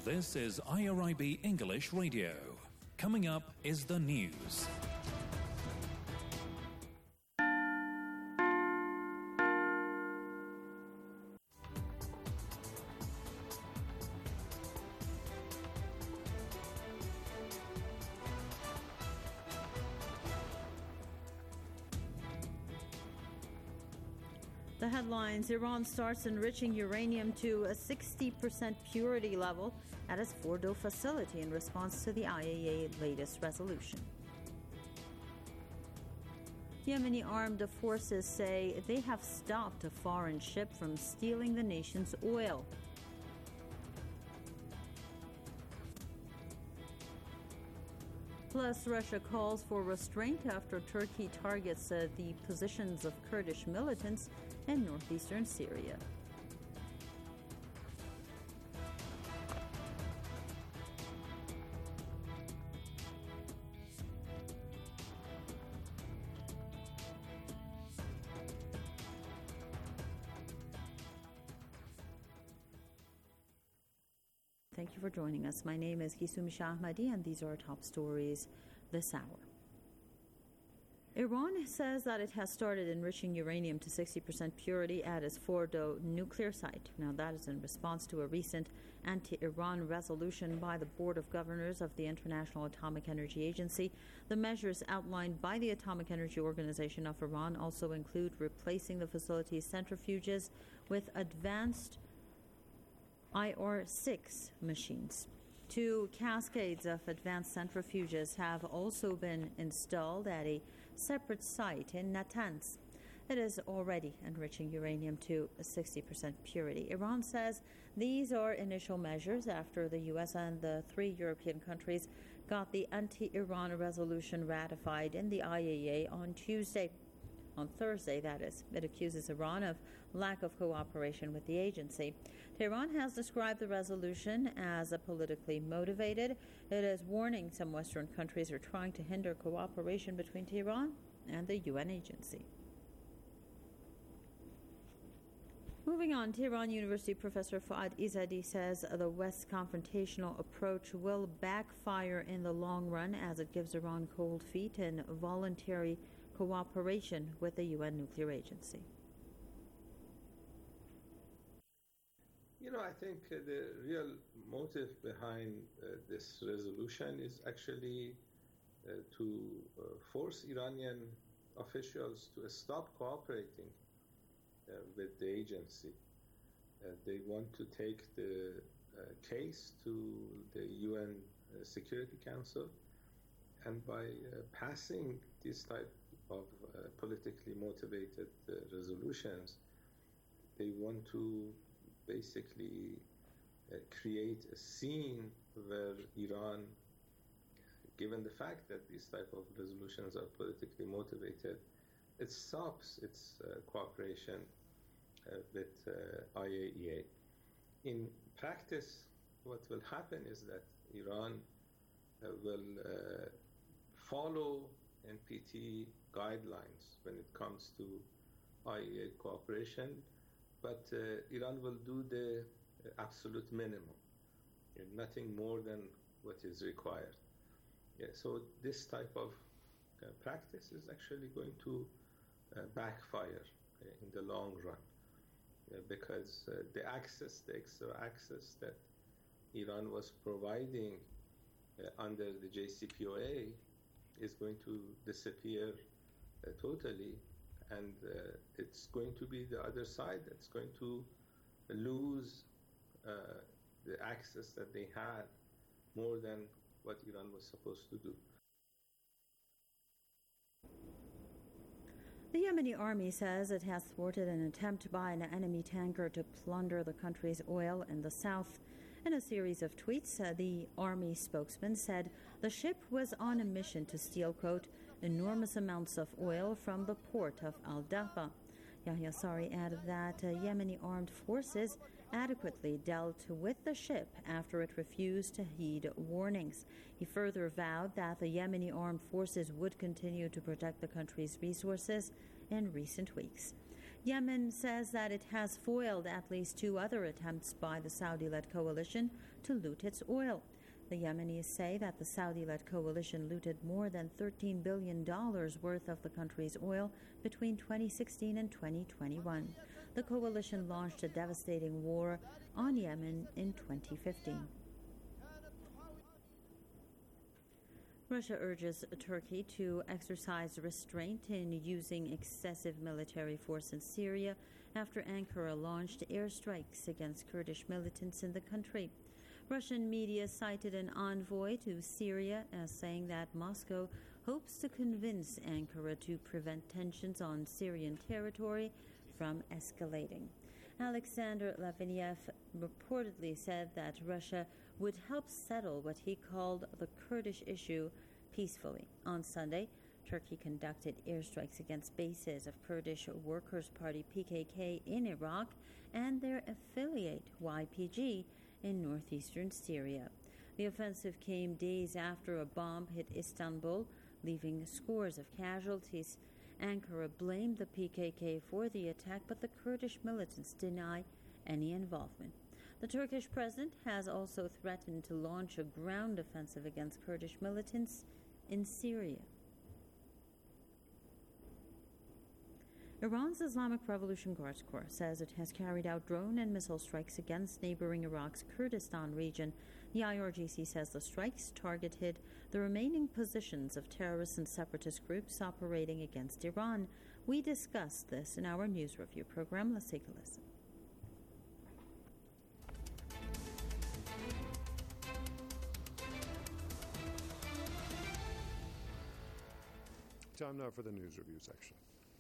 This is IRIB English Radio. Coming up is the news. The headlines: Iran starts enriching uranium to a 60% purity level at its Fordow facility in response to the IAEA latest resolution. Yemeni armed forces say they have stopped a foreign ship from stealing the nation's oil. Plus, Russia calls for restraint after Turkey targets the positions of Kurdish militants in northeastern Syria. Thank you for joining us. My name is Kisumi Shahmadi, and these are our top stories this hour. Iran says that it has started enriching uranium to 60% purity at its Fordow nuclear site. Now, that is in response to a recent anti-Iran resolution by the Board of Governors of the International Atomic Energy Agency. The measures outlined by the Atomic Energy Organization of Iran also include replacing the facility's centrifuges with advanced IR-6 machines. 2 cascades of advanced centrifuges have also been installed at a separate site in Natanz. It is already enriching uranium to 60% purity. Iran says these are initial measures after the U.S. and the 3 European countries got the anti-Iran resolution ratified in the IAEA on Thursday, that is. It accuses Iran of lack of cooperation with the agency. Tehran has described the resolution as politically motivated. It is warning some Western countries are trying to hinder cooperation between Tehran and the UN agency. Moving on, Tehran University Professor Fuad Izadi says the West's confrontational approach will backfire in the long run as it gives Iran cold feet in voluntary cooperation with the UN nuclear agency. I think the real motive behind this resolution is actually to force Iranian officials to stop cooperating with the agency. They want to take the case to the UN Security Council, and by passing this type of politically motivated resolutions, they want to basically create a scene where Iran, given the fact that these type of resolutions are politically motivated, it stops its cooperation with IAEA. In practice, what will happen is that Iran will follow NPT guidelines when it comes to IAEA cooperation, but Iran will do the absolute minimum, nothing more than what is required. So this type of practice is actually going to backfire in the long run, because the extra access that Iran was providing under the JCPOA is going to disappear totally, and it's going to be the other side that's going to lose the access that they had more than what Iran was supposed to do. The Yemeni army says it has thwarted an attempt by an enemy tanker to plunder the country's oil in the south. In a series of tweets, the army spokesman said the ship was on a mission to steal, quote, enormous amounts of oil from the port of Al-Dahba. Yahya Sari added that Yemeni armed forces adequately dealt with the ship after it refused to heed warnings. He further vowed that the Yemeni armed forces would continue to protect the country's resources in recent weeks. Yemen says that it has foiled at least 2 other attempts by the Saudi-led coalition to loot its oil. The Yemenis say that the Saudi-led coalition looted more than $13 billion worth of the country's oil between 2016 and 2021. The coalition launched a devastating war on Yemen in 2015. Russia urges Turkey to exercise restraint in using excessive military force in Syria after Ankara launched airstrikes against Kurdish militants in the country. Russian media cited an envoy to Syria as saying that Moscow hopes to convince Ankara to prevent tensions on Syrian territory from escalating. Alexander Lavriniev reportedly said that Russia would help settle what he called the Kurdish issue peacefully. On Sunday, Turkey conducted airstrikes against bases of Kurdish Workers' Party PKK in Iraq and their affiliate YPG in northeastern Syria. The offensive came days after a bomb hit Istanbul, leaving scores of casualties. Ankara blamed the PKK for the attack, but the Kurdish militants deny any involvement. The Turkish president has also threatened to launch a ground offensive against Kurdish militants in Syria. Iran's Islamic Revolution Guards Corps says it has carried out drone and missile strikes against neighboring Iraq's Kurdistan region. The IRGC says the strikes targeted the remaining positions of terrorist and separatist groups operating against Iran. We discussed this in our news review program. Let's take a listen. Time now for the news review section.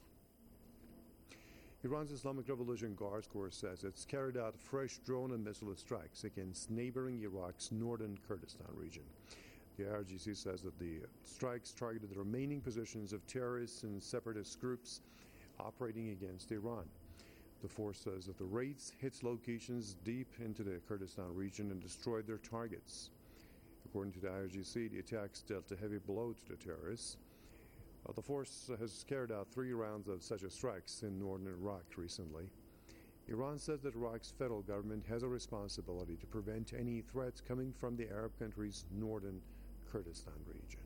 Iran's Islamic Revolution Guards Corps says it's carried out fresh drone and missile strikes against neighboring Iraq's northern Kurdistan region. The IRGC says that the strikes targeted the remaining positions of terrorists and separatist groups operating against Iran. The force says that the raids hit locations deep into the Kurdistan region and destroyed their targets. According to the IRGC, the attacks dealt a heavy blow to the terrorists. The force has carried out 3 rounds of such strikes in northern Iraq recently. Iran says that Iraq's federal government has a responsibility to prevent any threats coming from the Arab country's northern Kurdistan region.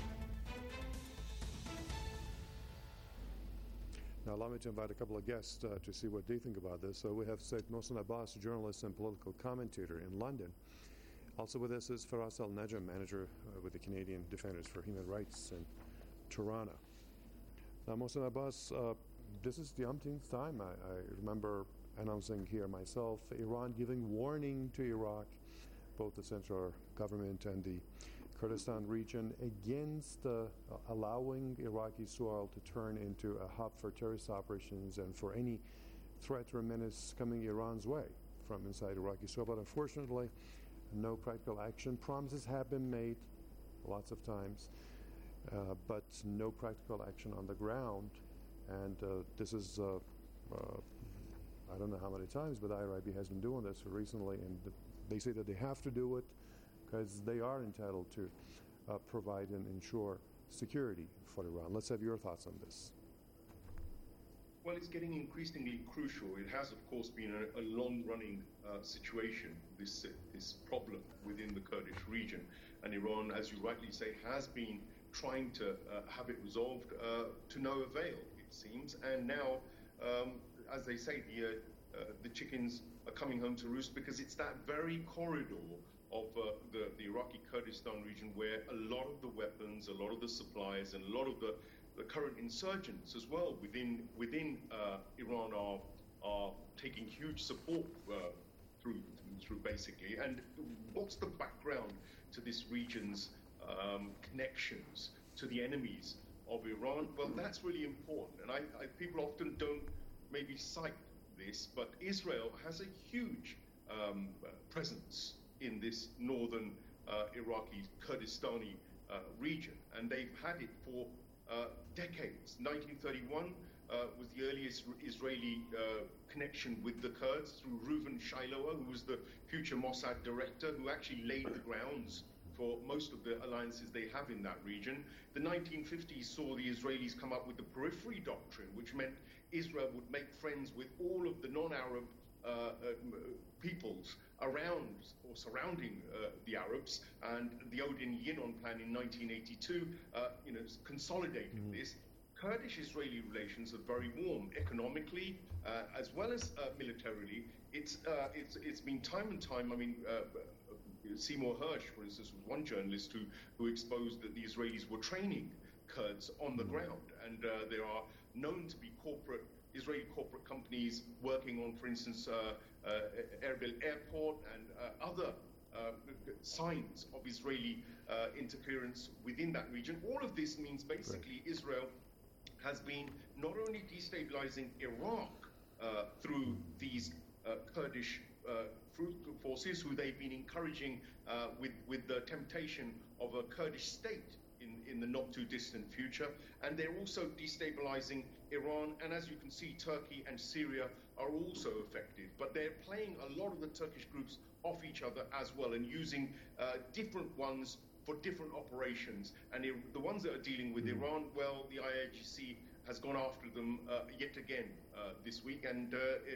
Now, allow me to invite a couple of guests to see what they think about this. So we have Said Mohsen Abbas, journalist and political commentator in London. Also with us is Faraz Al-Najam, manager with the Canadian Defenders for Human Rights in Toronto. Now, Mohsen Abbas, this is the umpteenth time I remember announcing here myself, Iran giving warning to Iraq, both the central government and the Kurdistan region, against allowing Iraqi soil to turn into a hub for terrorist operations and for any threat or menace coming Iran's way from inside Iraqi soil. But unfortunately, no practical action. Promises have been made lots of times, but no practical action on the ground. And this is, I don't know how many times, but IRIB has been doing this recently, and they say that they have to do it because they are entitled to provide and ensure security for Iran. Let's have your thoughts on this. Well, it's getting increasingly crucial. It has, of course, been a long-running situation, this problem within the Kurdish region. And Iran, as you rightly say, has been trying to have it resolved to no avail, it seems. And now, as they say, the chickens are coming home to roost, because it's that very corridor of the Iraqi Kurdistan region where a lot of the weapons, a lot of the supplies, and a lot of the current insurgents as well within Iran are taking huge support through basically. And what's the background to this region's connections to the enemies of Iran? Well, that's really important, and people often don't maybe cite this, but Israel has a huge presence in this northern Iraqi Kurdistani region, and they've had it for decades. 1931 was the earliest Israeli connection with the Kurds through Reuven Shiloah, who was the future Mossad director, who actually laid the grounds for most of the alliances they have in that region. The 1950s saw the Israelis come up with the periphery doctrine, which meant Israel would make friends with all of the non-Arab peoples around or surrounding the Arabs, and the Odin Yinon plan in 1982, consolidated this. Kurdish-Israeli relations are very warm economically as well as militarily. It's been time and time. I mean, Seymour Hersh, for instance, was one journalist who exposed that the Israelis were training Kurds on the ground, and there are known to be Israeli corporate companies working on, for instance, Erbil Airport and other signs of Israeli interference within that region. All of this means basically Israel has been not only destabilizing Iraq through these Kurdish forces, who they've been encouraging with the temptation of a Kurdish state in the not too distant future, and they're also destabilizing Iran, and as you can see, Turkey and Syria are also affected. But they're playing a lot of the Turkish groups off each other as well, and using different ones for different operations. And the ones that are dealing with Iran, well, the IRGC has gone after them yet again this week, and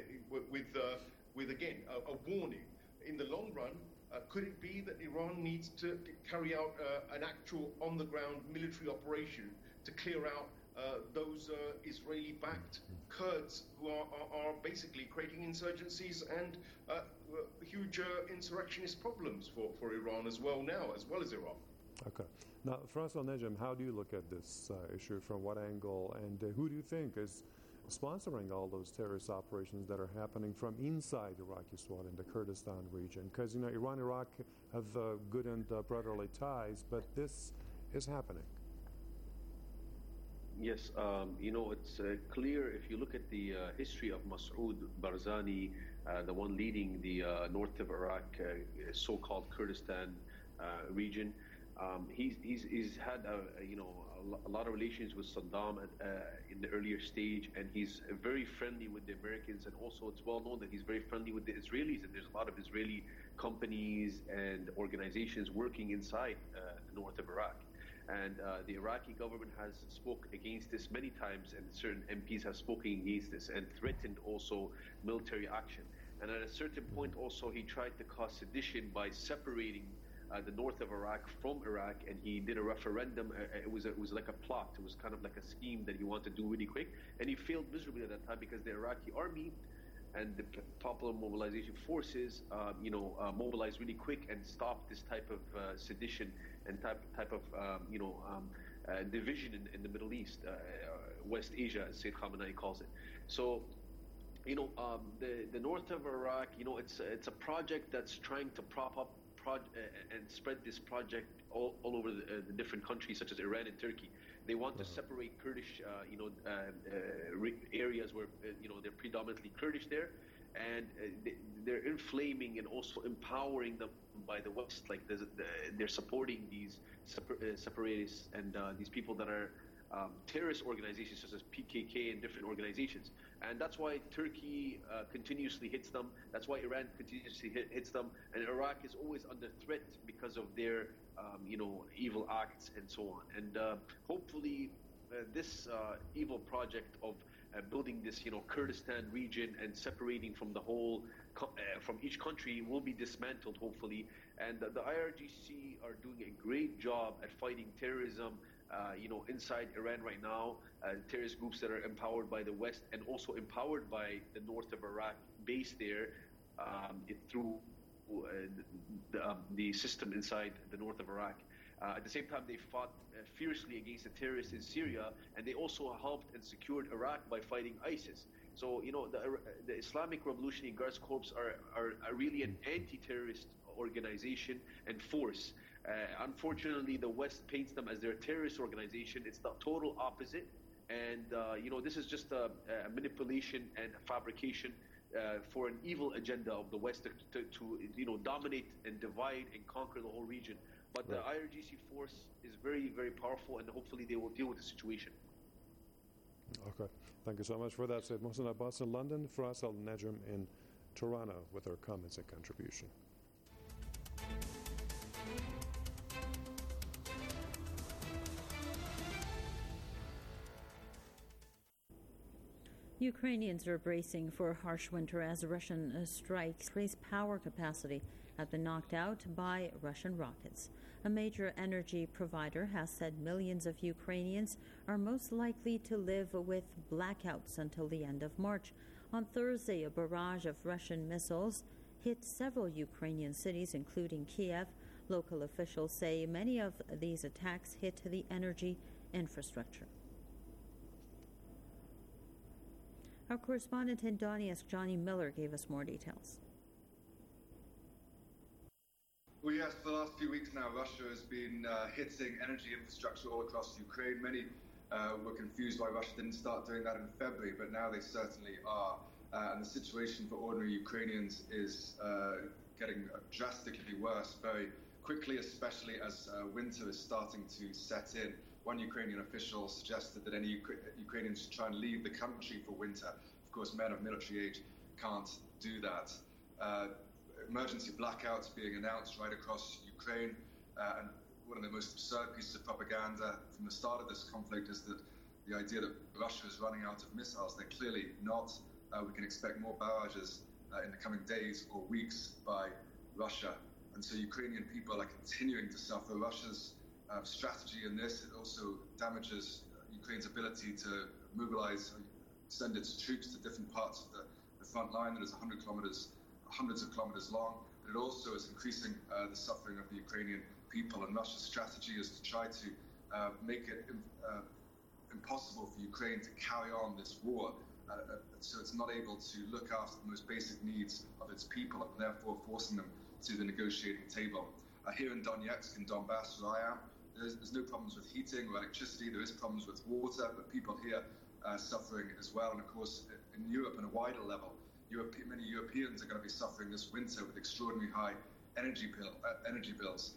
with again a warning. In the long run, could it be that Iran needs to carry out an actual on-the-ground military operation to clear out those Israeli-backed Kurds who are basically creating insurgencies and huge insurrectionist problems for Iran as well now, as well as Iraq? Okay. Now, Firas al-Najm, how do you look at this issue? From what angle? And who do you think is sponsoring all those terrorist operations that are happening from inside Iraqi Swat in the Kurdistan region? Because, Iran and Iraq have good and brotherly ties, but this is happening. Yes, it's clear if you look at the history of Masoud Barzani, the one leading the north of Iraq, so-called Kurdistan region. He's had a lot of relations with Saddam in the earlier stage, and he's very friendly with the Americans, and also it's well known that he's very friendly with the Israelis, and there's a lot of Israeli companies and organizations working inside the north of Iraq. And the Iraqi government has spoke against this many times, and certain MPs have spoken against this and threatened also military action. And at a certain point also he tried to cause sedition by separating the north of Iraq from Iraq, and he did a referendum. It was like a plot. It was kind of like a scheme that he wanted to do really quick, and he failed miserably at that time because the Iraqi army and the Popular Mobilization Forces, mobilized really quick and stopped this type of sedition and type of division in the Middle East, West Asia, as Sayyid Khamenei calls it. So, the north of Iraq, it's a project that's trying to prop up and spread this project all over the different countries, such as Iran and Turkey. They want to separate Kurdish, areas where they're predominantly Kurdish there, and they're inflaming and also empowering them by the West. Like they're supporting these separatists and these people that are terrorist organizations such as PKK and different organizations. And that's why Turkey continuously hits them. That's why Iran continuously hits them. And Iraq is always under threat because of their, evil acts and so on. And hopefully this evil project of building this, Kurdistan region and separating from the whole, from each country will be dismantled, hopefully. And the IRGC are doing a great job at fighting terrorism, inside Iran right now, terrorist groups that are empowered by the West and also empowered by the north of Iraq, based there through the system inside the north of Iraq. At the same time, they fought fiercely against the terrorists in Syria, and they also helped and secured Iraq by fighting ISIS. So, the Islamic Revolutionary Guards Corps are really an anti-terrorist organization and force. Unfortunately, the West paints them as their terrorist organization. It's the total opposite. And, this is just a manipulation and a fabrication for an evil agenda of the West to dominate and divide and conquer the whole region. But the IRGC force is very, very powerful, and hopefully they will deal with the situation. Okay. Thank you so much for that. Said Mohsen Abbas in London, Firas al-Najm in Toronto with her comments and contribution. Ukrainians are bracing for a harsh winter as Russian strikes increase power capacity have been knocked out by Russian rockets. A major energy provider has said millions of Ukrainians are most likely to live with blackouts until the end of March. On Thursday, a barrage of Russian missiles hit several Ukrainian cities, including Kiev. Local officials say many of these attacks hit the energy infrastructure. Our correspondent in Donetsk, Johnny Miller, gave us more details. Well, yes, for the last few weeks now, Russia has been hitting energy infrastructure all across Ukraine. Many were confused why Russia didn't start doing that in February, but now they certainly are. And the situation for ordinary Ukrainians is getting drastically worse very quickly, especially as winter is starting to set in. One Ukrainian official suggested that any Ukrainians should try and leave the country for winter. Of course, men of military age can't do that. Emergency blackouts being announced right across Ukraine. And one of the most absurd pieces of propaganda from the start of this conflict is that the idea that Russia is running out of missiles. They're clearly not. We can expect more barrages in the coming days or weeks by Russia. And so Ukrainian people are continuing to suffer. Russia's strategy in this, it also damages Ukraine's ability to mobilize, send its troops to different parts of the front line that is hundreds of kilometers long. But it also is increasing the suffering of the Ukrainian people. And Russia's strategy is to try to make it impossible for Ukraine to carry on this war. So it's not able to look after the most basic needs of its people, and therefore forcing them to the negotiating table. Here in Donetsk, in Donbass, where I am, there's no problems with heating or electricity. There is problems with water, but people here are suffering as well. And of course, in Europe, on a wider level, many Europeans are going to be suffering this winter with extraordinarily high energy bills.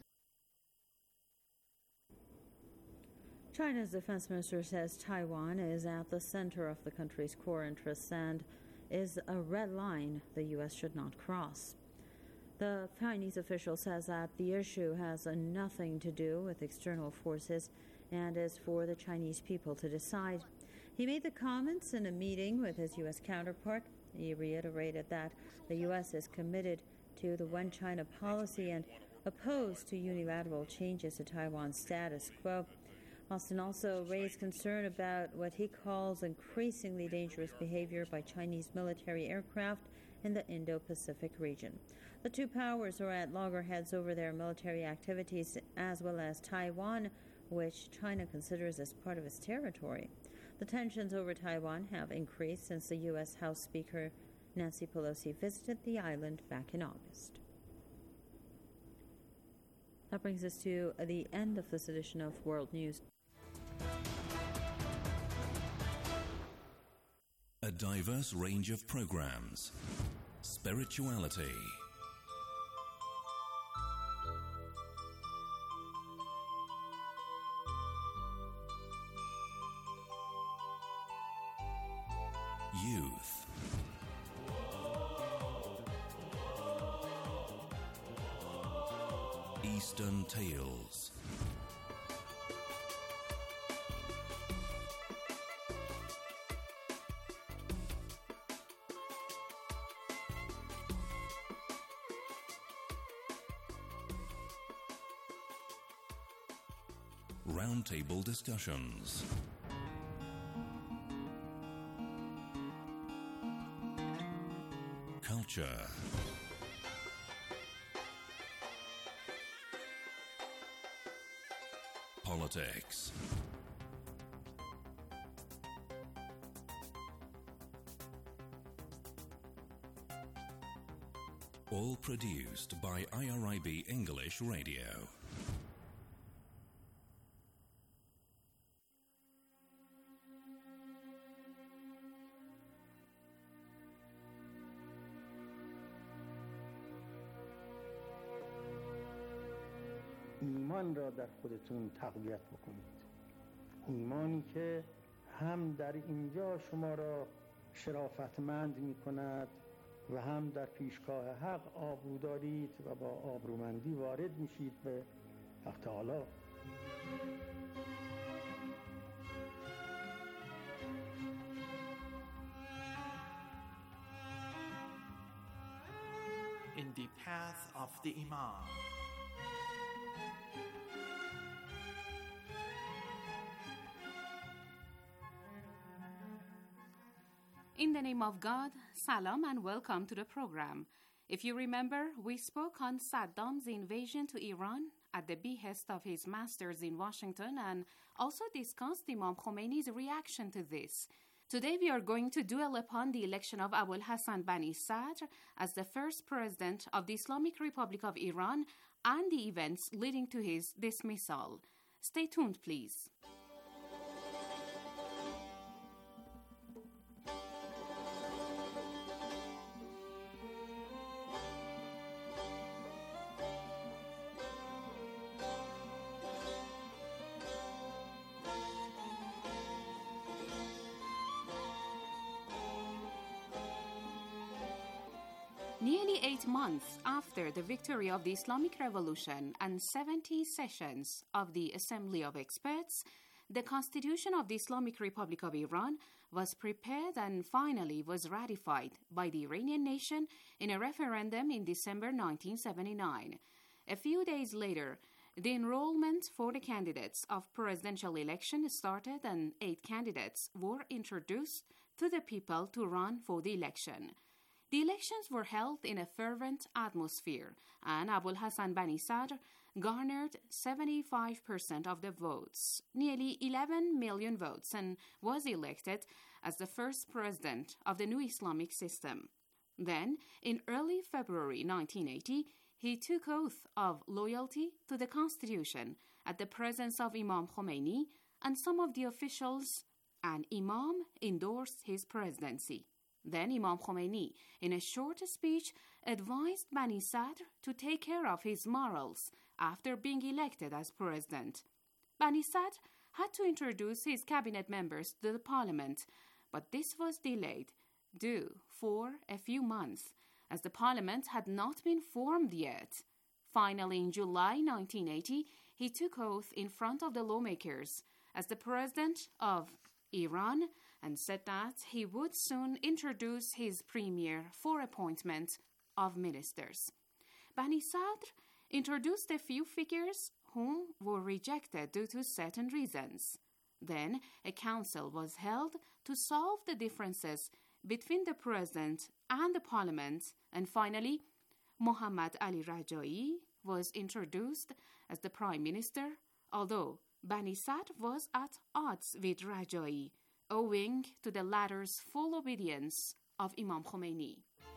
China's defense minister says Taiwan is at the center of the country's core interests and is a red line the U.S. should not cross. The Chinese official says that the issue has nothing to do with external forces and is for the Chinese people to decide. He made the comments in a meeting with his U.S. counterpart. He reiterated that the U.S. is committed to the One China policy and opposed to unilateral changes to Taiwan's status quo. Austin also raised concern about what he calls increasingly dangerous behavior by Chinese military aircraft in the Indo-Pacific region. The two powers are at loggerheads over their military activities as well as Taiwan, which China considers as part of its territory. The tensions over Taiwan have increased since the U.S. House Speaker Nancy Pelosi visited the island back in August. That brings us to the end of this edition of World News. A diverse range of programs, spirituality, youth, Eastern Tales, roundtable discussions, culture, politics, all produced by IRIB English Radio. ایمان را در خودتون تقویت بکنید. ایمانی که هم در اینجا شما را شرافتمند می کند و هم در پیشگاه حق آبرو دارید و با آبرومندی وارد میشید به حق تعالی. path of the Imam. In the name of God, salam and welcome to the program. If you remember, we spoke on Saddam's invasion to Iran at the behest of his masters in Washington and also discussed Imam Khomeini's reaction to this. Today we are going to dwell upon the election of Abul Hassan Bani Sadr as the first president of the Islamic Republic of Iran and the events leading to his dismissal. Stay tuned, please. Nearly 8 months after the victory of the Islamic Revolution and 70 sessions of the Assembly of Experts, the Constitution of the Islamic Republic of Iran was prepared and finally was ratified by the Iranian nation in a referendum in December 1979. A few days later, the enrollment for the candidates of presidential election started and 8 candidates were introduced to the people to run for the election. The elections were held in a fervent atmosphere, and Abul Hassan Bani Sadr garnered 75% of the votes, nearly 11 million votes, and was elected as the first president of the new Islamic system. Then, in early February 1980, he took oath of loyalty to the Constitution at the presence of Imam Khomeini and some of the officials, and Imam endorsed his presidency. Then Imam Khomeini, in a short speech, advised Bani Sadr to take care of his morals after being elected as president. Bani Sadr had to introduce his cabinet members to the parliament, but this was delayed due for a few months, as the parliament had not been formed yet. Finally, in July 1980, he took oath in front of the lawmakers as the president of Iran and said that he would soon introduce his premier for appointment of ministers. Bani Sadr introduced a few figures whom were rejected due to certain reasons. Then a council was held to solve the differences between the president and the parliament, and finally, Mohammad Ali Rajai was introduced as the prime minister, although Bani Sadr was at odds with Rajai, owing to the latter's full obedience of Imam Khomeini.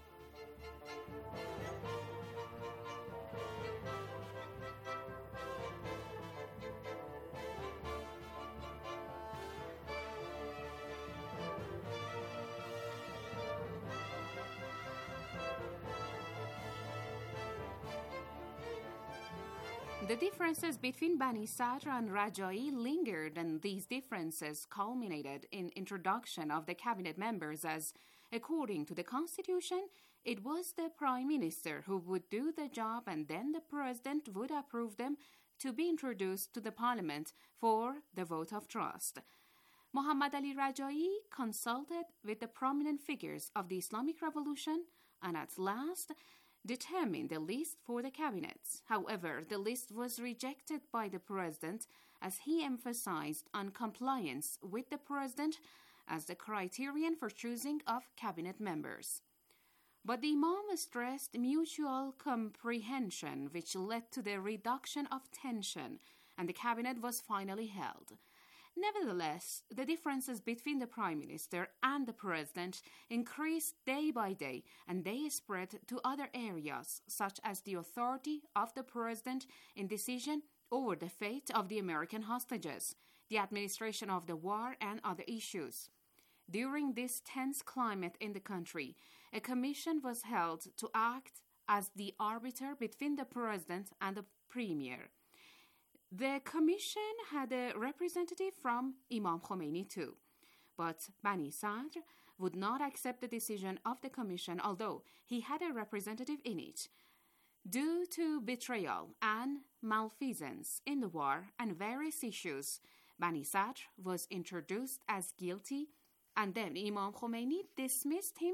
The differences between Bani Sadr and Rajai lingered, and these differences culminated in introduction of the cabinet members as, according to the constitution, it was the prime minister who would do the job and then the president would approve them to be introduced to the parliament for the vote of trust. Mohammad Ali Rajai consulted with the prominent figures of the Islamic Revolution and at last determined the list for the cabinet. However, the list was rejected by the president as he emphasized on compliance with the president as the criterion for choosing of cabinet members. But the Imam stressed mutual comprehension, which led to the reduction of tension, and the cabinet was finally held. Nevertheless, the differences between the Prime Minister and the President increased day by day, and they spread to other areas, such as the authority of the President in decision over the fate of the American hostages, the administration of the war, and other issues. During this tense climate in the country, a commission was held to act as the arbiter between the President and the Premier. The commission had a representative from Imam Khomeini too, but Bani Sadr would not accept the decision of the commission, although he had a representative in it. Due to betrayal and malfeasance in the war and various issues, Bani Sadr was introduced as guilty, and then Imam Khomeini dismissed him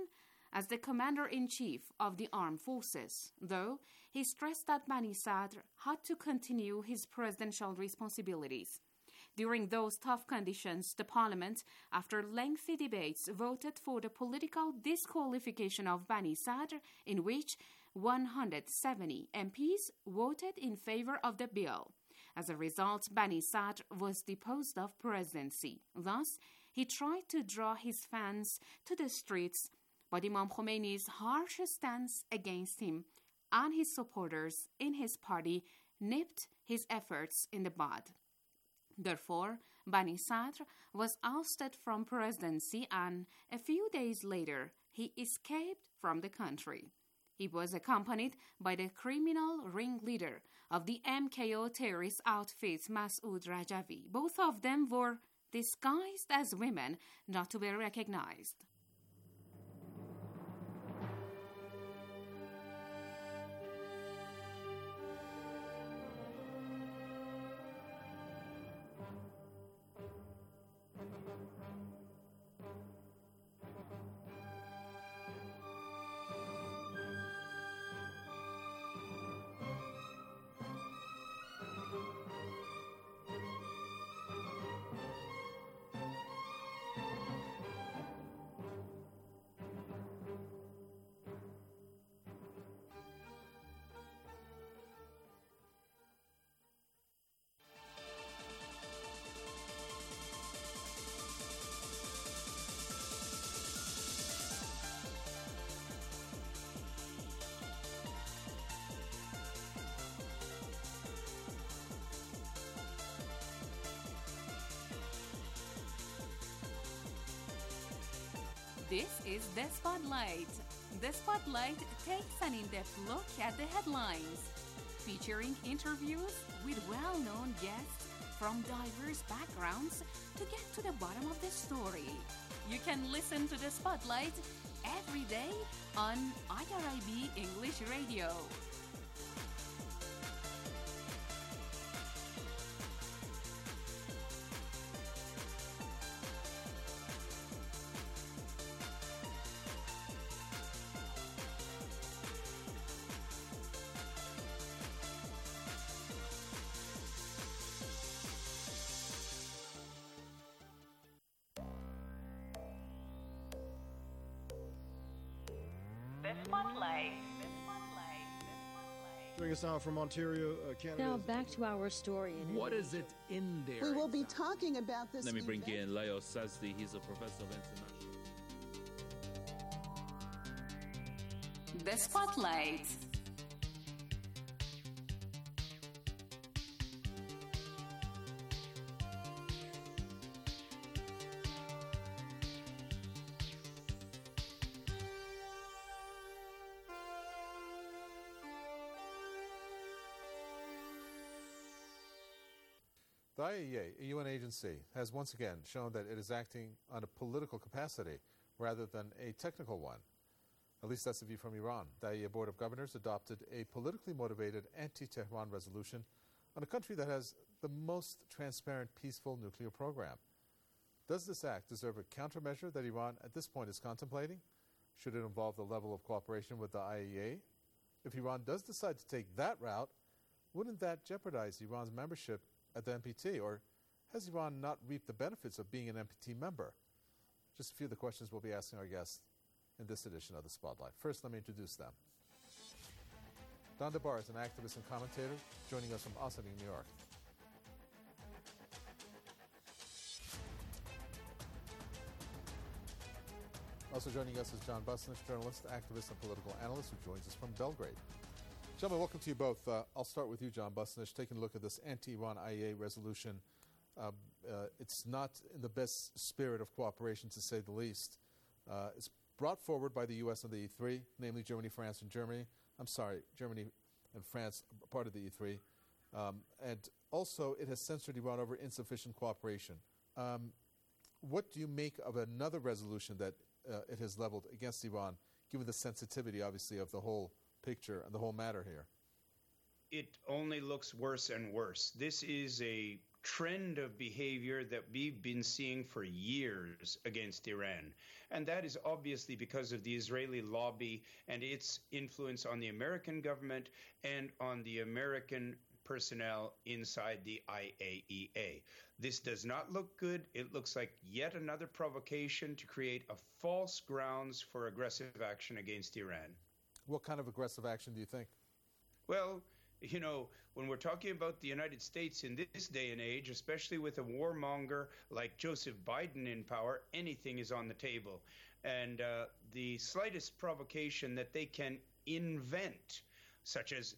as the commander-in-chief of the armed forces, though he stressed that Bani Sadr had to continue his presidential responsibilities. During those tough conditions, the parliament, after lengthy debates, voted for the political disqualification of Bani Sadr, in which 170 MPs voted in favor of the bill. As a result, Bani Sadr was deposed of presidency. Thus, he tried to draw his fans to the streets, but Imam Khomeini's harsh stance against him and his supporters in his party nipped his efforts in the bud. Therefore, Bani Sadr was ousted from presidency, and a few days later, he escaped from the country. He was accompanied by the criminal ringleader of the MKO terrorist outfit, Masoud Rajavi. Both of them were disguised as women, not to be recognized. This is The Spotlight. The Spotlight takes an in-depth look at the headlines, featuring interviews with well-known guests from diverse backgrounds to get to the bottom of the story. You can listen to The Spotlight every day on IRIB English Radio. Joining us now from Ontario, Canada. Now back to our story. What is it in there? We will be talking about this. Let me bring in Leo Sazdi. He's a professor of international. The Spotlight. The IAEA, a UN agency, has once again shown that it is acting on a political capacity rather than a technical one. At least that's the view from Iran. The IAEA Board of Governors adopted a politically motivated anti-Tehran resolution on a country that has the most transparent, peaceful nuclear program. Does this act deserve a countermeasure that Iran at this point is contemplating? Should it involve the level of cooperation with the IAEA? If Iran does decide to take that route, wouldn't that jeopardize Iran's membership at the NPT, or has Iran not reaped the benefits of being an NPT member? Just a few of the questions we'll be asking our guests in this edition of The Spotlight. First, let me introduce them. Don DeBar is an activist and commentator, joining us from Austin, New York. Also joining us is John Busnich, journalist, activist, and political analyst, who joins us from Belgrade. Gentlemen, welcome to you both. I'll start with you, John Busnich, taking a look at this anti-Iran IAEA resolution. It's not in the best spirit of cooperation, to say the least. It's brought forward by the U.S. and the E3, namely Germany, France, and Germany. Germany and France are part of the E3. And also, it has censored Iran over insufficient cooperation. What do you make of another resolution that it has leveled against Iran, given the sensitivity, obviously, of the whole picture and the whole matter here? It only looks worse and worse. This is a trend of behavior that we've been seeing for years against Iran. And that is obviously because of the Israeli lobby and its influence on the American government and on the American personnel inside the IAEA. This does not look good. It looks like yet another provocation to create a false grounds for aggressive action against Iran. What kind of aggressive action do you think? Well, you know, when we're talking about the United States in this day and age, especially with a warmonger like Joseph Biden in power, anything is on the table. And the slightest provocation that they can invent, such as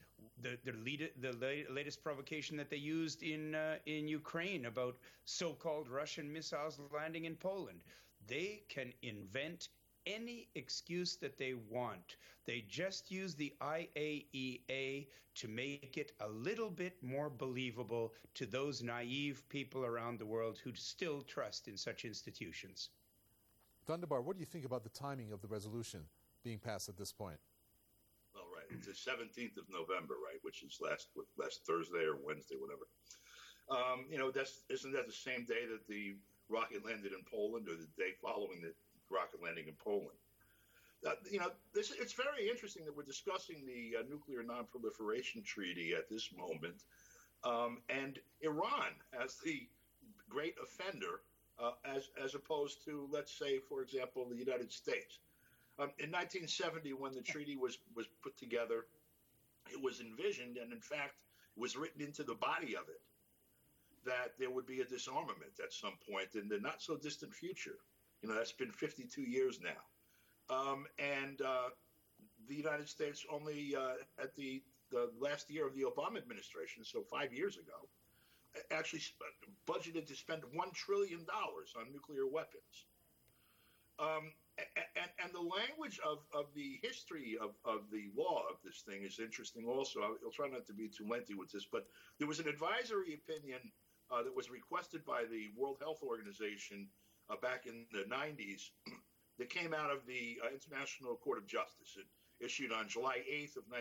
the latest provocation that they used in Ukraine about so-called Russian missiles landing in Poland. They can invent any excuse that they want. They just use the IAEA to make it a little bit more believable to those naive people around the world who still trust in such institutions. Dundebar, what do you think about the timing of the resolution being passed at this point? Well, right. It's the 17th of November, right, which is last Thursday or Wednesday, whatever. You know, isn't that the same day that the rocket landed in Poland, or the day following the rocket landing in Poland? You know, it's very interesting that we're discussing the Nuclear Non-Proliferation Treaty at this moment, and Iran as the great offender, as opposed to, let's say, for example, the United States. In 1970, when the treaty was put together, it was envisioned, and in fact was written into the body of it, that there would be a disarmament at some point in the not so distant future. You know, that's been 52 years now. And the United States only at the last year of the Obama administration, so 5 years ago, actually budgeted to spend $1 trillion on nuclear weapons. And the language of the history of the law of this thing is interesting also. I'll try not to be too lengthy with this, but there was an advisory opinion that was requested by the World Health Organization back in the 90s that came out of the International Court of Justice. It issued on July 8th of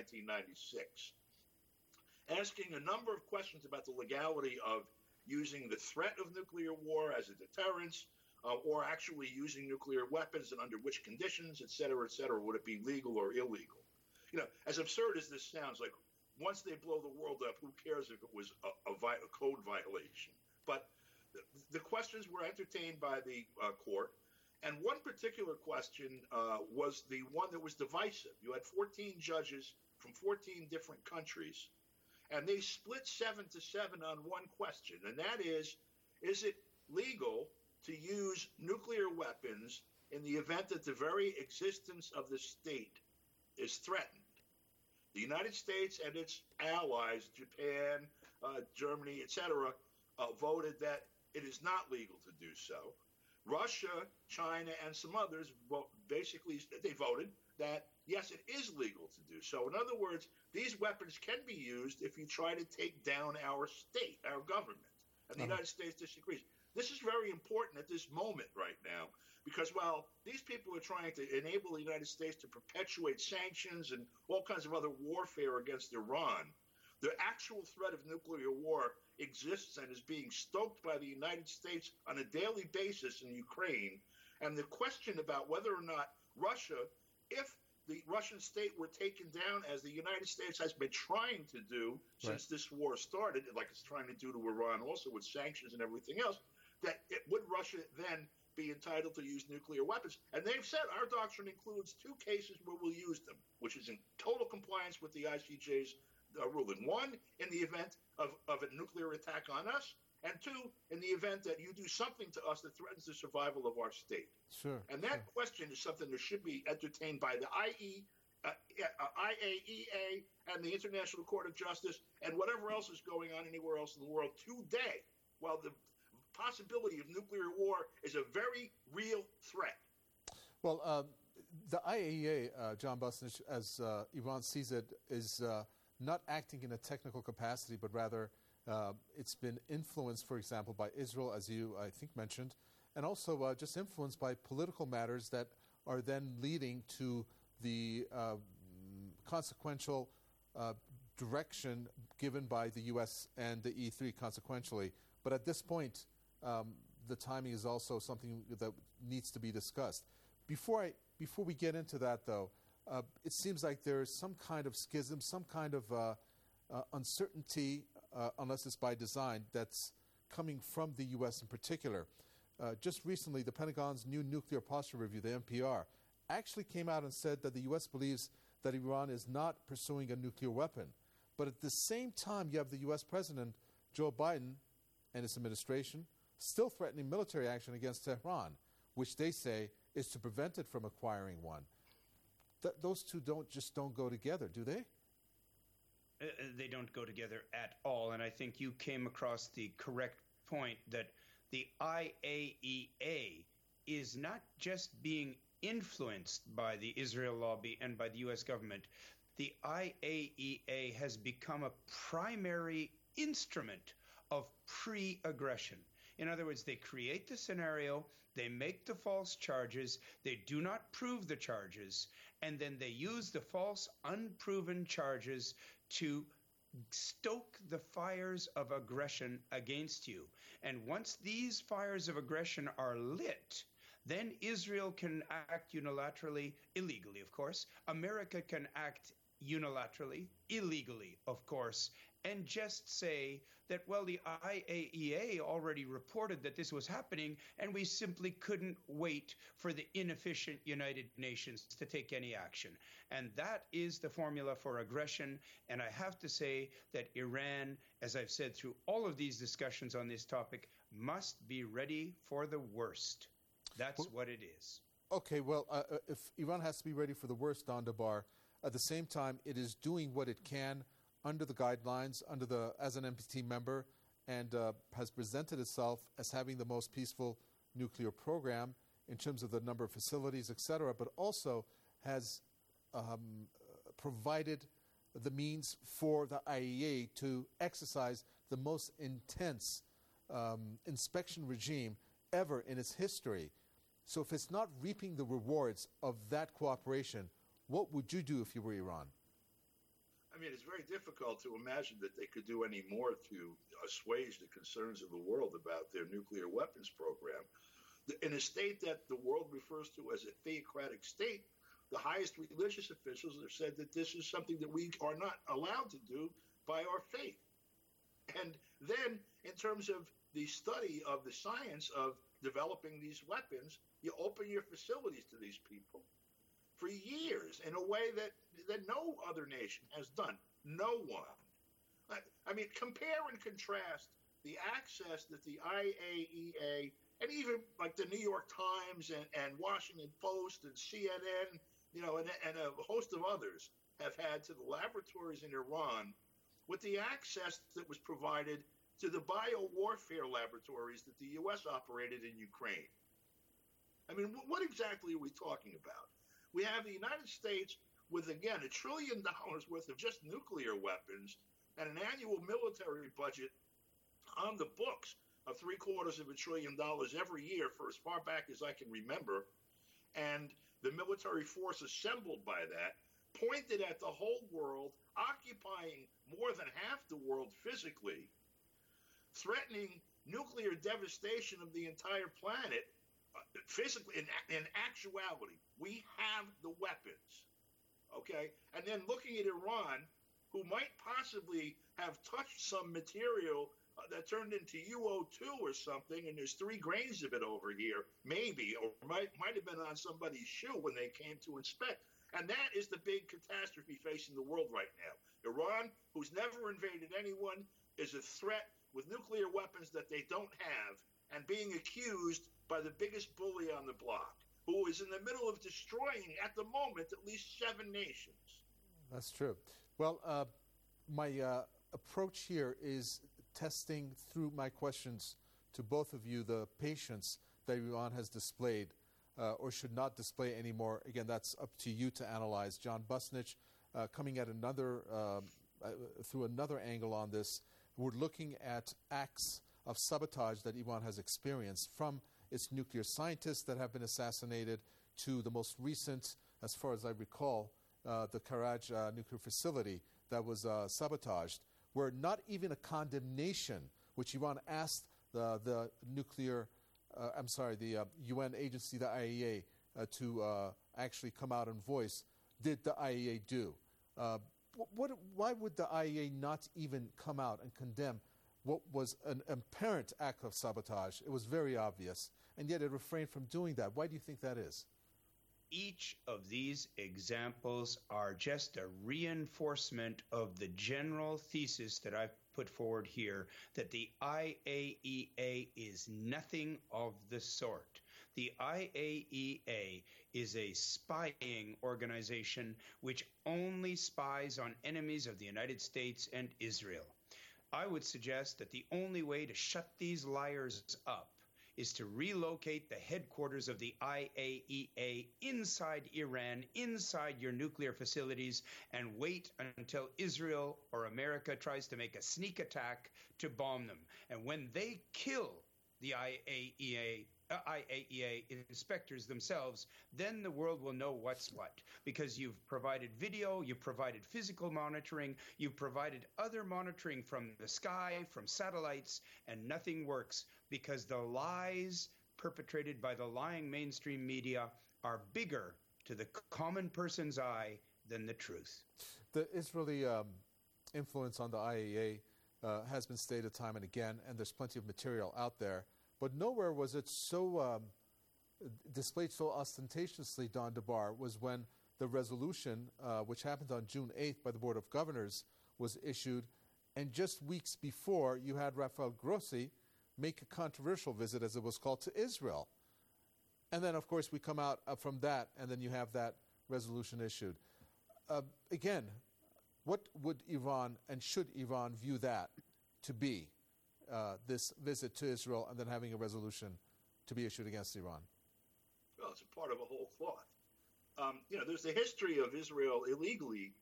1996, asking a number of questions about the legality of using the threat of nuclear war as a deterrence, or actually using nuclear weapons, and under which conditions, et cetera, would it be legal or illegal? You know, as absurd as this sounds, like, once they blow the world up, who cares if it was a code violation? But the questions were entertained by the court, and one particular question was the one that was divisive. You had 14 judges from 14 different countries, and they split 7-7 on one question, and that is it legal to use nuclear weapons in the event that the very existence of the state is threatened? The United States and its allies, Japan, Germany, etc., voted that it is not legal to do so. Russia, China, and some others basically they voted that, yes, it is legal to do so. In other words, these weapons can be used if you try to take down our state, our government. And the United States disagrees. This is very important at this moment right now, because while these people are trying to enable the United States to perpetuate sanctions and all kinds of other warfare against Iran, the actual threat of nuclear war exists and is being stoked by the United States on a daily basis in Ukraine. And the question about whether or not Russia, if the Russian state were taken down, as the United States has been trying to do since this war started, like it's trying to do to Iran also with sanctions and everything else, would Russia then be entitled to use nuclear weapons? And they've said our doctrine includes 2 cases where we'll use them, which is in total compliance with the ICJ's ruling. 1, in the event of a nuclear attack on us, and 2, in the event that you do something to us that threatens the survival of our state. Sure. And that question is something that should be entertained by the IAEA and the International Court of Justice and whatever else is going on anywhere else in the world today, while the possibility of nuclear war is a very real threat. Well, the IAEA, John Busnich, as Iran sees it, is not acting in a technical capacity, but rather it's been influenced, for example, by Israel, as you, I think, mentioned, and also just influenced by political matters that are then leading to the consequential direction given by the U.S. and the E3 consequentially, But at this point, the timing is also something that needs to be discussed. Before we get into that, though, it seems like there is some kind of schism, some kind of uncertainty, unless it's by design, that's coming from the U.S. in particular. Just recently, the Pentagon's new nuclear posture review, the NPR, actually came out and said that the U.S. believes that Iran is not pursuing a nuclear weapon. But at the same time, you have the U.S. President, Joe Biden, and his administration still threatening military action against Tehran, which they say is to prevent it from acquiring one. Those two don't go together, do they? They don't go together at all. And I think you came across the correct point that the IAEA is not just being influenced by the Israel lobby and by the U.S. government. The IAEA has become a primary instrument of pre-aggression. In other words, they create the scenario, they make the false charges, they do not prove the charges, and then they use the false, unproven charges to stoke the fires of aggression against you. And once these fires of aggression are lit, then Israel can act unilaterally, illegally, of course. America can act unilaterally, illegally, of course, and just say that, well, the IAEA already reported that this was happening, and we simply couldn't wait for the inefficient United Nations to take any action. And that is the formula for aggression. And I have to say that Iran, as I've said through all of these discussions on this topic, must be ready for the worst. That's what it is. Okay, well, if Iran has to be ready for the worst, Don Dabar, at the same time, it is doing what it can under the guidelines, as an NPT member, and has presented itself as having the most peaceful nuclear program in terms of the number of facilities, etc., but also has provided the means for the IAEA to exercise the most intense inspection regime ever in its history. So if it's not reaping the rewards of that cooperation, what would you do if you were Iran? I mean, it's very difficult to imagine that they could do any more to assuage the concerns of the world about their nuclear weapons program. In a state that the world refers to as a theocratic state, the highest religious officials have said that this is something that we are not allowed to do by our faith. And then, in terms of the study of the science of developing these weapons, you open your facilities to these people for years in a way that no other nation has done. No one. I mean, compare and contrast the access that the IAEA and even like the New York Times and Washington Post and CNN, and a host of others have had to the laboratories in Iran with the access that was provided to the biowarfare laboratories that the U.S. operated in Ukraine. I mean, what exactly are we talking about? We have the United States with, again, $1 trillion worth of just nuclear weapons and an annual military budget on the books of $750 billion every year for as far back as I can remember. And the military force assembled by that, pointed at the whole world, occupying more than half the world physically, threatening nuclear devastation of the entire planet. Physically, in actuality, we have the weapons, okay? And then looking at Iran, who might possibly have touched some material that turned into UO2 or something, and there's 3 grains of it over here, maybe, or might have been on somebody's shoe when they came to inspect. And that is the big catastrophe facing the world right now. Iran, who's never invaded anyone, is a threat with nuclear weapons that they don't have, and being accused by the biggest bully on the block, who is in the middle of destroying, at the moment, at least 7 nations. That's true. Well, my approach here is testing through my questions to both of you the patience that Iran has displayed or should not display anymore. Again, that's up to you to analyze. John Busnich, coming at through another angle on this, we're looking at acts of sabotage that Iran has experienced, from its nuclear scientists that have been assassinated to the most recent, as far as I recall, the Karaj nuclear facility that was sabotaged, where not even a condemnation, which Iran asked the nuclear, the UN agency, the IAEA, to actually come out and voice, did the IAEA do? Why would the IAEA not even come out and condemn what was an apparent act of sabotage? It was very obvious, and yet it refrained from doing that. Why do you think that is? Each of these examples are just a reinforcement of the general thesis that I've put forward here, that the IAEA is nothing of the sort. The IAEA is a spying organization which only spies on enemies of the United States and Israel. I would suggest that the only way to shut these liars up is to relocate the headquarters of the IAEA inside Iran, inside your nuclear facilities, and wait until Israel or America tries to make a sneak attack to bomb them. And when they kill the IAEA inspectors themselves, then the world will know what's what. Because you've provided video, you've provided physical monitoring, you've provided other monitoring from the sky, from satellites, and nothing works because the lies perpetrated by the lying mainstream media are bigger to the common person's eye than the truth. The Israeli influence on the IAEA has been stated time and again, and there's plenty of material out there. But nowhere was it so displayed so ostentatiously, Don DeBar, was when the resolution, which happened on June 8th by the Board of Governors, was issued. And just weeks before, you had Rafael Grossi make a controversial visit, as it was called, to Israel. And then, of course, we come out from that, and then you have that resolution issued. Again, what would Iran and should Iran view that to be? This visit to Israel and then having a resolution to be issued against Iran? Well, it's a part of a whole cloth. There's the history of Israel illegally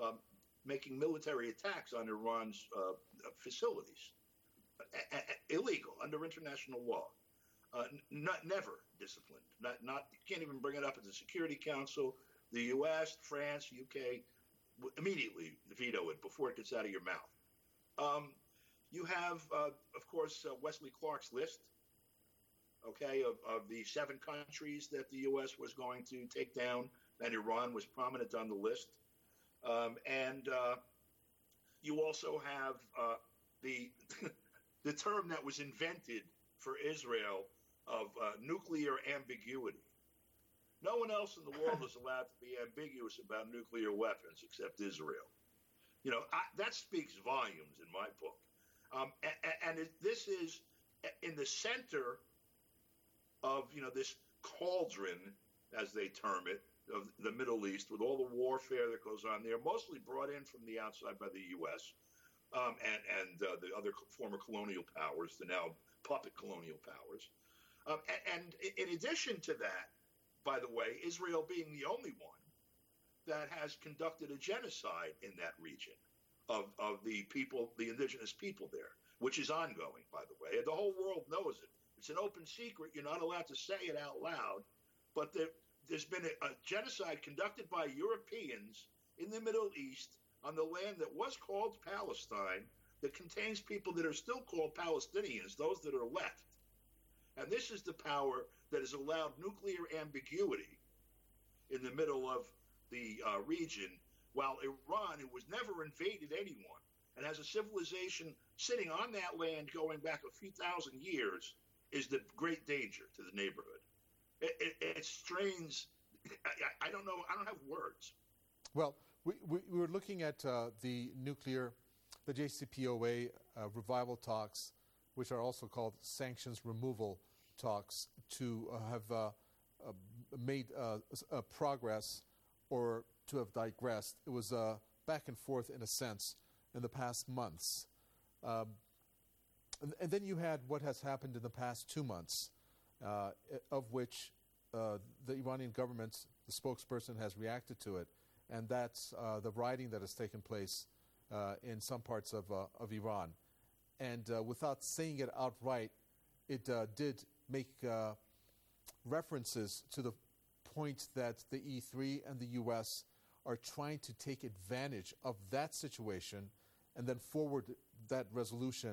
making military attacks on Iran's facilities. Illegal, under international law. Never disciplined. You can't even bring it up at the Security Council. The U.S., France, UK immediately veto it before it gets out of your mouth. You have, of course, Wesley Clark's list, okay, of the 7 countries that the U.S. was going to take down, and Iran was prominent on the list. And you also have the term that was invented for Israel of nuclear ambiguity. No one else in the world is allowed to be ambiguous about nuclear weapons except Israel. That speaks volumes in my book. This is in the center of, this cauldron, as they term it, of the Middle East, with all the warfare that goes on there, mostly brought in from the outside by the U.S. And the other former colonial powers, the now puppet colonial powers. And in addition to that, by the way, Israel being the only one that has conducted a genocide in that region of the people, the indigenous people there, which is ongoing, by the way. The whole world knows it. It's an open secret. You're not allowed to say it out loud. But there's been a genocide conducted by Europeans in the Middle East on the land that was called Palestine, that contains people that are still called Palestinians, those that are left. And this is the power that has allowed nuclear ambiguity in the middle of the region, while Iran, who was never invaded anyone and has a civilization sitting on that land going back a few thousand years, is the great danger to the neighborhood. It strains. I don't know. I don't have words. Well, we were looking at the JCPOA revival talks, which are also called sanctions removal talks, to have made progress or to have digressed. It was back and forth, in a sense, in the past months. And then you had what has happened in the past 2 months, of which the Iranian government, the spokesperson, has reacted to it, and that's the rioting that has taken place in some parts of Iran. And without saying it outright, it did make references to the point that the E3 and the U.S. are trying to take advantage of that situation and then forward that resolution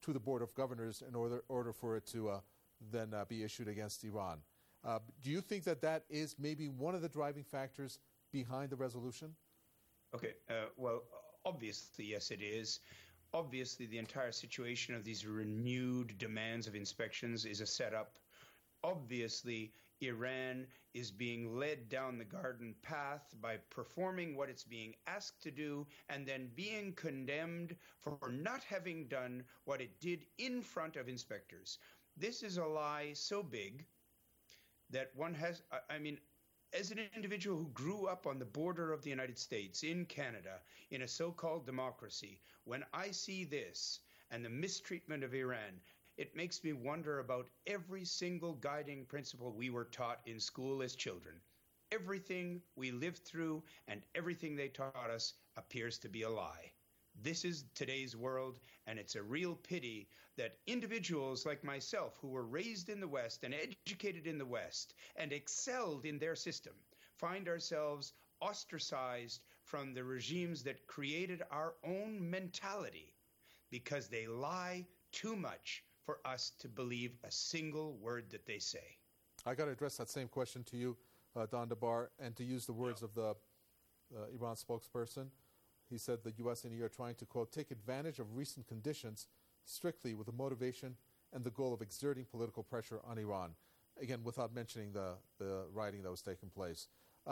to the Board of Governors in order for it to then be issued against Iran. Do you think that that is maybe one of the driving factors behind the resolution? Okay, well, obviously, yes, it is. Obviously, the entire situation of these renewed demands of inspections is a setup. Obviously, Iran is being led down the garden path by performing what it's being asked to do and then being condemned for not having done what it did in front of inspectors. This is a lie so big that one has, I mean, as an individual who grew up on the border of the United States, in Canada, in a so-called democracy, when I see this and the mistreatment of Iran, it makes me wonder about every single guiding principle we were taught in school as children. Everything we lived through and everything they taught us appears to be a lie. This is today's world, and it's a real pity that individuals like myself who were raised in the West and educated in the West and excelled in their system find ourselves ostracized from the regimes that created our own mentality because they lie too much for us to believe a single word that they say. I got to address that same question to you, Don DeBar, and to use the words of the Iran spokesperson. He said the U.S. and EU are trying to, quote, take advantage of recent conditions strictly with the motivation and the goal of exerting political pressure on Iran. Again, without mentioning the rioting that was taking place.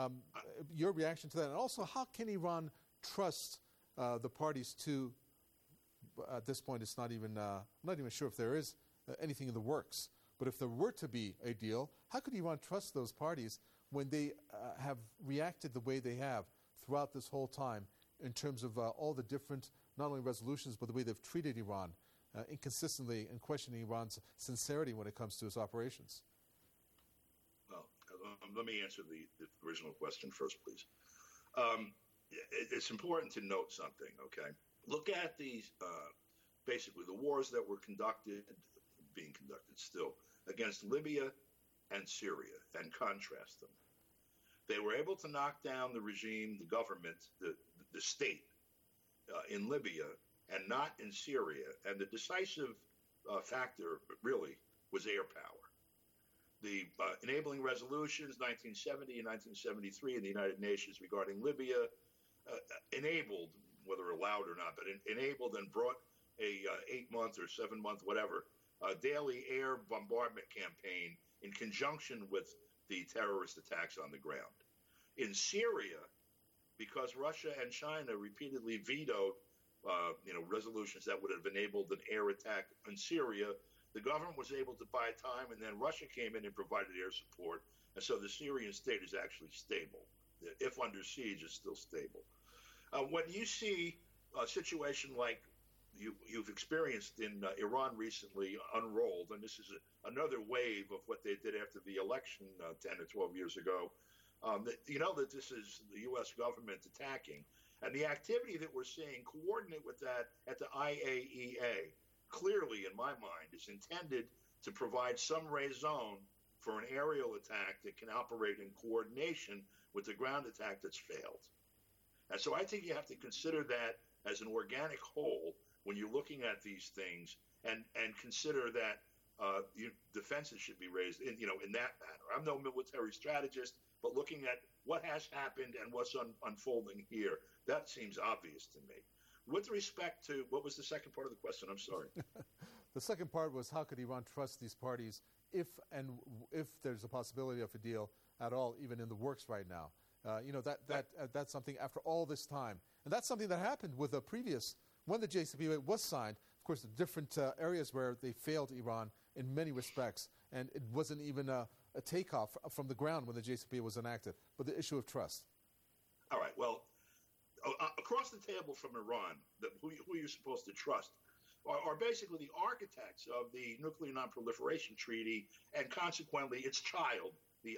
Your reaction to that, and also how can Iran trust the parties to, at this point it's not even, I'm not even sure if there is anything in the works, but if there were to be a deal, how could Iran trust those parties when they have reacted the way they have throughout this whole time in terms of all the different, not only resolutions, but the way they've treated Iran inconsistently and questioning Iran's sincerity when it comes to its operations? Well, let me answer the original question first, please. It's important to note something, okay? Look at these, basically the wars that were being conducted still, against Libya and Syria, and contrast them. They were able to knock down the regime, the government, the state in Libya, and not in Syria. And the decisive factor, really, was air power. The enabling resolutions, 1970 and 1973 in the United Nations regarding Libya, enabled, whether allowed or not, but enabled and brought a 8-month or 7-month, whatever, daily air bombardment campaign in conjunction with the terrorist attacks on the ground. In Syria, because Russia and China repeatedly vetoed resolutions that would have enabled an air attack in Syria, the government was able to buy time, and then Russia came in and provided air support. And so the Syrian state is actually stable. If under siege, it's still stable. When you see a situation like you've experienced in Iran recently unrolled, and this is another wave of what they did after the election 10 or 12 years ago, you know that this is the U.S. government attacking. And the activity that we're seeing coordinate with that at the IAEA, clearly, in my mind, is intended to provide some raison for an aerial attack that can operate in coordination with the ground attack that's failed. And so I think you have to consider that as an organic whole when you're looking at these things, and consider that defenses should be raised in that manner. I'm no military strategist, but looking at what has happened and what's unfolding here, that seems obvious to me. With respect to, what was the second part of the question? I'm sorry. The second part was, how could Iran trust these parties if there's a possibility of a deal at all, even in the works right now? That's something after all this time. And that's something that happened with the previous, when the JCPOA was signed, of course, the different areas where they failed Iran in many respects, and it wasn't even a takeoff from the ground when the JCPOA was enacted, but the issue of trust. All right, well, across the table from Iran, who you're supposed to trust are basically the architects of the Nuclear Non-Proliferation Treaty, and consequently its child, the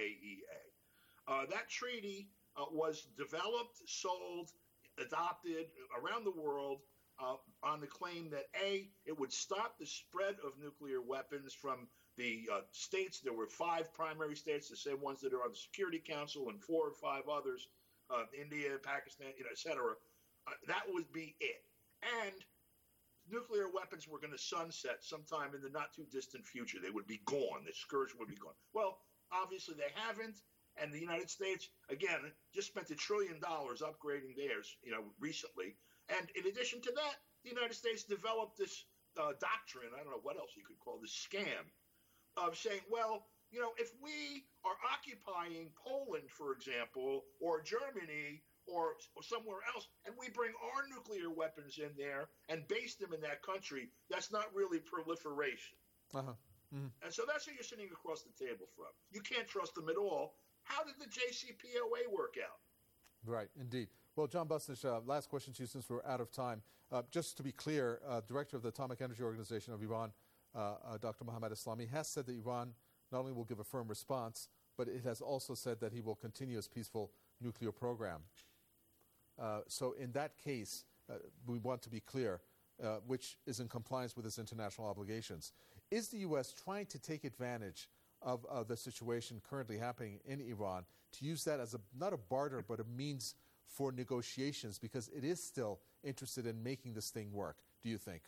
IAEA. That treaty was developed, sold, adopted around the world on the claim that, A, it would stop the spread of nuclear weapons from the states. There were 5 primary states, the same ones that are on the Security Council, and 4 or 5 others, India, Pakistan, et cetera. That would be it. And nuclear weapons were going to sunset sometime in the not-too-distant future. They would be gone. The scourge would be gone. Well, obviously they haven't, and the United States, again, just spent $1 trillion upgrading theirs, recently. And in addition to that, the United States developed this doctrine, I don't know what else you could call this, scam, of saying, well, if we are occupying Poland, for example, or Germany, or somewhere else, and we bring our nuclear weapons in there and base them in that country, that's not really proliferation. And so that's who you're sitting across the table from. You can't trust them at all. How did the JCPOA work out? Right, indeed. Well, John Busnich, last question to you since we're out of time. Just to be clear, Director of the Atomic Energy Organization of Iran, Dr. Mohammad Eslami, has said that Iran not only will give a firm response, but it has also said that he will continue his peaceful nuclear program. So in that case, we want to be clear, which is in compliance with its international obligations. Is the U.S. trying to take advantage of the situation currently happening in Iran to use that as not a barter, but a means for negotiations, because it is still interested in making this thing work, do you think?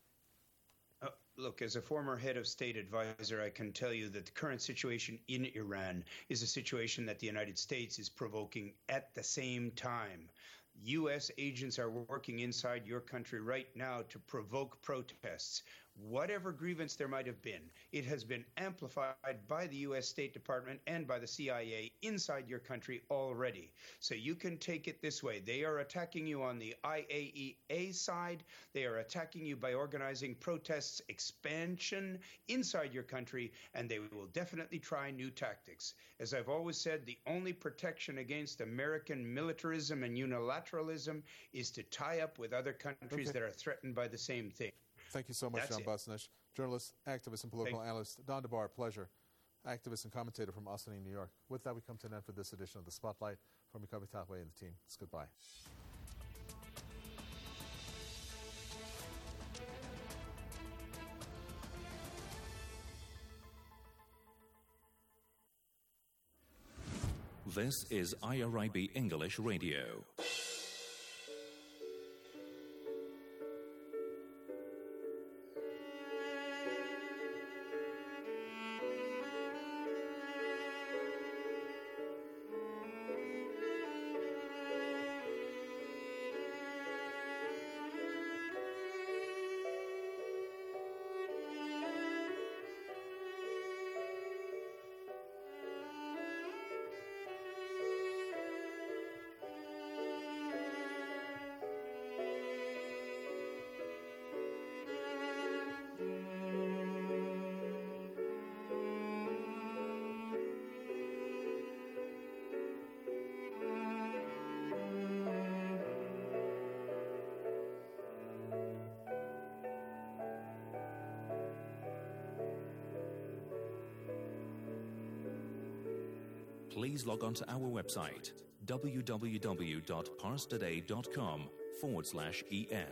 Look, as a former head of state advisor, I can tell you that the current situation in Iran is a situation that the United States is provoking at the same time. U.S. agents are working inside your country right now to provoke protests. Whatever grievance there might have been, it has been amplified by the U.S. State Department and by the CIA inside your country already. So you can take it this way. They are attacking you on the IAEA side. They are attacking you by organizing protests, expansion inside your country, and they will definitely try new tactics. As I've always said, the only protection against American militarism and unilateralism is to tie up with other countries that are threatened by the same thing. Thank you so much, John Busnich. Journalist, activist, and political analyst Don DeBar, pleasure. Activist and commentator from Austin, New York. With that, we come to an end for this edition of The Spotlight. From Mikabi Tahweh and the team, it's goodbye. This is IRIB English Radio. Please log on to our website, www.parstoday.com/en.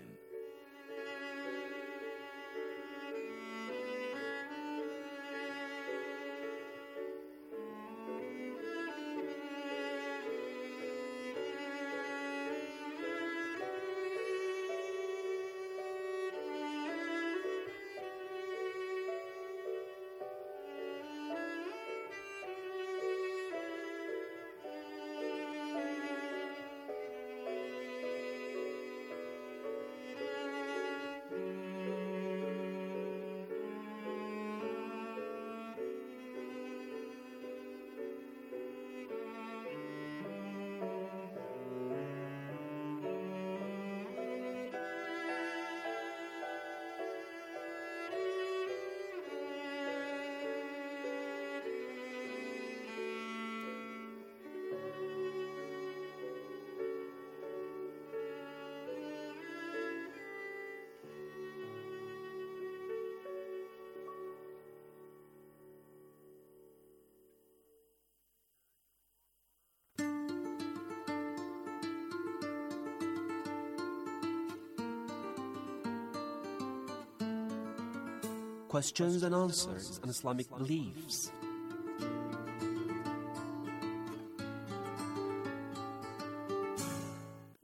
Questions and answers on Islamic beliefs.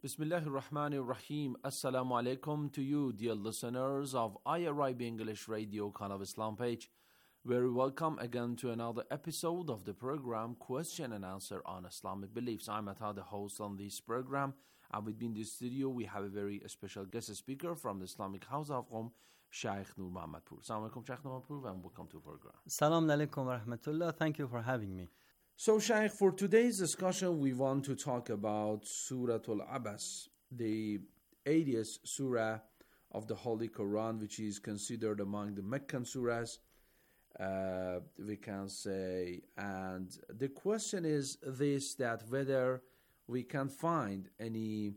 Bismillahir Rahmanir Rahim. Assalamu alaikum to you, dear listeners of IRIB English Radio Call of Islam page. Very welcome again to another episode of the program Question and Answer on Islamic Beliefs. I'm Atta, the host on this program, and with me in the studio we have a very special guest speaker from the Islamic House of Qom, Sheikh Noor Mohammadpour. Assalamu alaikum, Sheikh Noor Mohammadpour, and welcome to the program. Assalamu alaikum wa rahmatullah. Thank you for having me. So, Shaykh, for today's discussion, we want to talk about Surah Al-Abas, the 80th surah of the Holy Quran, which is considered among the Meccan surahs, we can say. And the question is this, that whether we can find any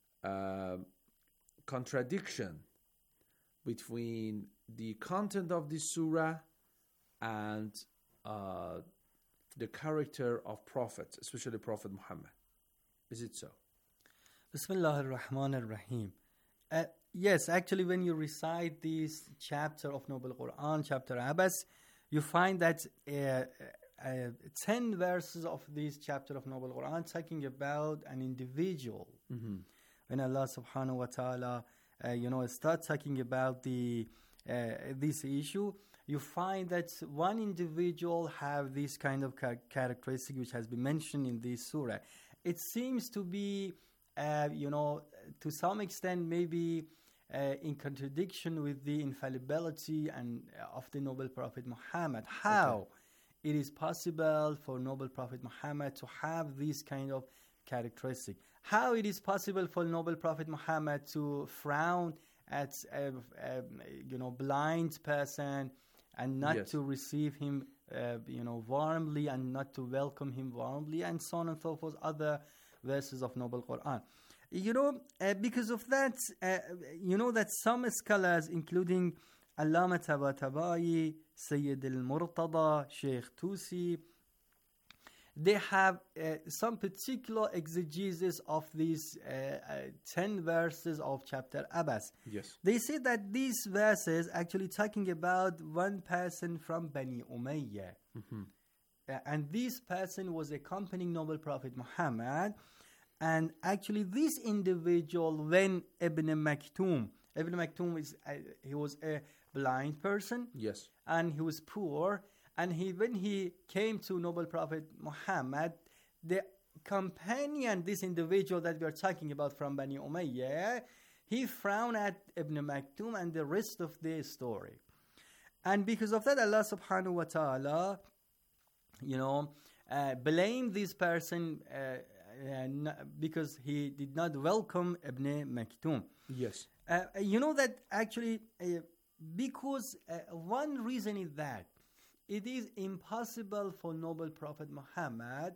contradiction between the content of this surah and the character of prophets, especially Prophet Muhammad. Is it so? Bismillah ar-Rahman ar-Rahim. Yes, actually, when you recite this chapter of Noble Quran, chapter Abbas, you find that 10 verses of this chapter of Noble Quran talking about an individual. Mm-hmm. When Allah subhanahu wa ta'ala, start talking about this issue, you find that one individual have this kind of characteristic which has been mentioned in this surah. It seems to be, to some extent maybe in contradiction with the infallibility and of the Noble Prophet Muhammad. How it is possible for Noble Prophet Muhammad to have this kind of characteristic? How it is possible for Noble Prophet Muhammad to frown at a blind person and not to receive him, warmly, and not to welcome him warmly, and so on and so forth, other verses of Noble Quran. Because of that, that some scholars, including Allama Tabatabai, Sayyid al-Murtada, Sheikh Tusi, they have some particular exegesis of these 10 verses of chapter Abbas. Yes. They say that these verses actually talking about one person from Bani Umayyah. Mm-hmm. And this person was accompanying Noble Prophet Muhammad. And actually this individual, when Ibn Maktoum he was a blind person. Yes. And he was poor. And when he came to Noble Prophet Muhammad, the companion, this individual that we are talking about from Bani Umayyah, he frowned at Ibn Maktoum and the rest of the story. And because of that, Allah subhanahu wa ta'ala, blamed this person because he did not welcome Ibn Maktoum. Yes. That actually, because one reason is that it is impossible for Noble Prophet Muhammad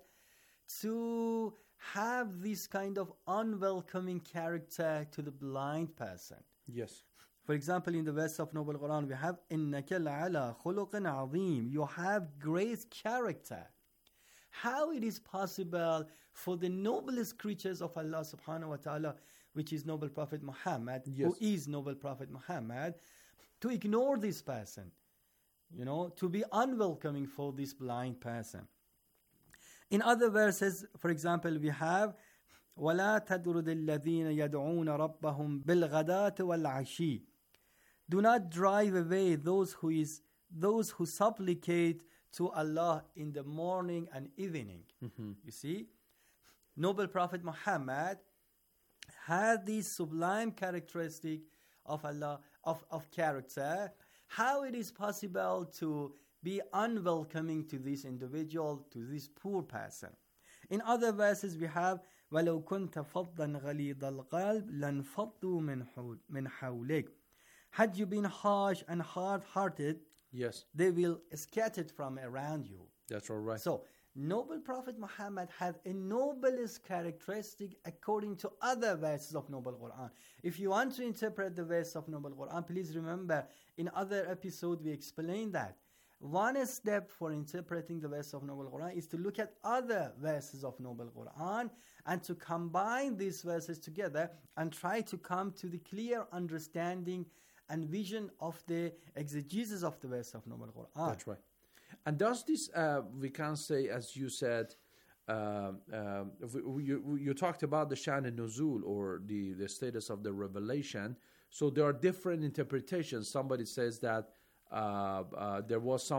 to have this kind of unwelcoming character to the blind person. Yes. For example, in the verse of Noble Quran, we have إِنَّكَ لَعَلَى خُلُقٍ عَظِيمٍ. You have great character. How it is possible for the noblest creatures of Allah subhanahu wa ta'ala, which is Noble Prophet Muhammad, yes, who is Noble Prophet Muhammad, to ignore this person? To be unwelcoming for this blind person. In other verses, for example, we have وَلَا تَدْرُدِ الَّذِينَ يَدْعُونَ رَبَّهُمْ بِالْغَدَاةِ وَالْعَشِيِّ. Do not drive away those who supplicate to Allah in the morning and evening. Mm-hmm. You see, Noble Prophet Muhammad had this sublime characteristic of Allah, of character. How it is possible to be unwelcoming to this individual, to this poor person? In other verses we have وَلَوْ كُنْتَ فَضًّا غَلِيظَ الْقَلْبِ لَانْفَضُّوا مِنْ حَوْلِكَ. Had you been harsh and hard-hearted, yes, they will scatter from around you. That's all right. So, Noble Prophet Muhammad had a noblest characteristic according to other verses of Noble Quran. If you want to interpret the verse of Noble Quran, please remember, in other episode we explained that. One step for interpreting the verse of Noble Quran is to look at other verses of Noble Quran and to combine these verses together and try to come to the clear understanding and vision of the exegesis of the verse of Noble Quran. That's right. And does this, we can say, as you said, you talked about the Shan al-Nuzul, or the status of the revelation. So there are different interpretations. Somebody says that there was some